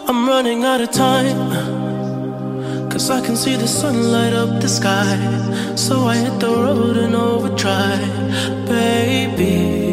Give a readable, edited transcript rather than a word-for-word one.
I'm running out of time, 'cause I can see the sun light up the sky. So I hit the road in overdrive, baby.